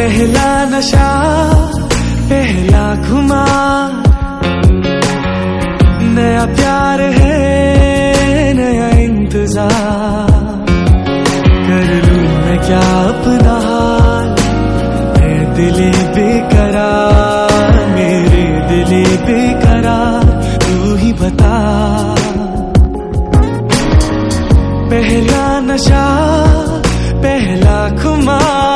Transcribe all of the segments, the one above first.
पहला नशा, पहला खुमार, नया प्यार है, नया इंतजार। कर लूं मैं क्या अपना हाल, है दिले बेकरार, मेरे दिले बेकरार, तू ही बता। पहला नशा, पहला खुमार,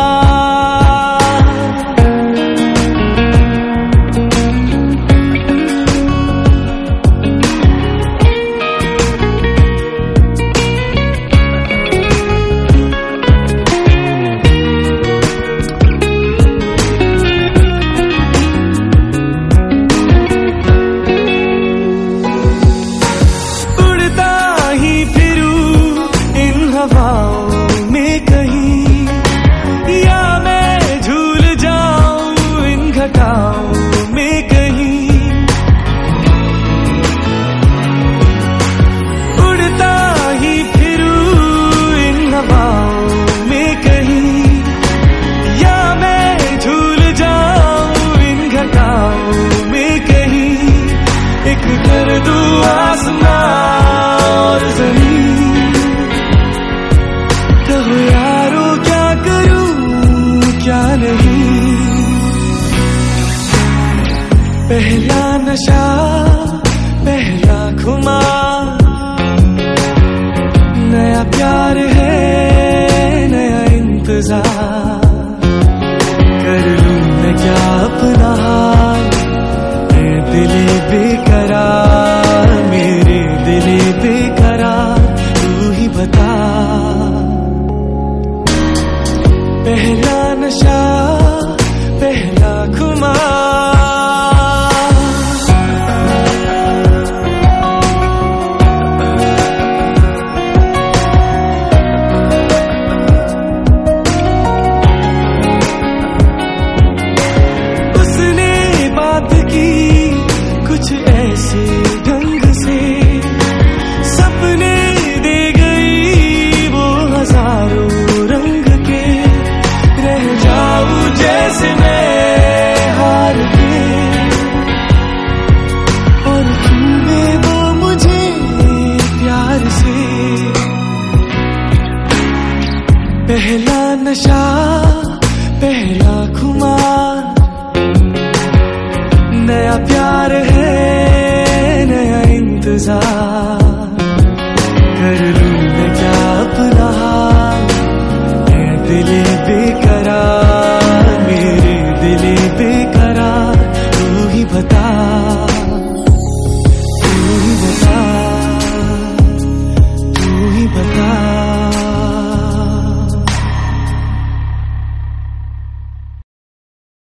हवाओं में कहीं, या मैं झूल जाऊं इन घटाओं में कहीं। उड़ता ही फिरूं इन हवाओं में कहीं, या मैं झूल जाऊं इन घटाओं में कहीं। एक कर दूं आसमां और ज़मीन, कहो यारो क्या करूं क्या नहीं। पहला नशा, पहला खुमार, नया प्यार है, नया इंतजार। कर लूं मैं क्या अपना हाल, है दिले बेकरार, मेरे दिले बेकरार, तू ही बता। पहला नशा, पहला खुमार। उसने बात की कुछ ऐसे ढंग से, सपने दे गई वो हजारों रंग के। रह जाऊं जैसे मैं हार के, और चूमे वो मुझे प्यार से। पहला नशा, पहला खुमार, नया प्यार है, नया इंतजार।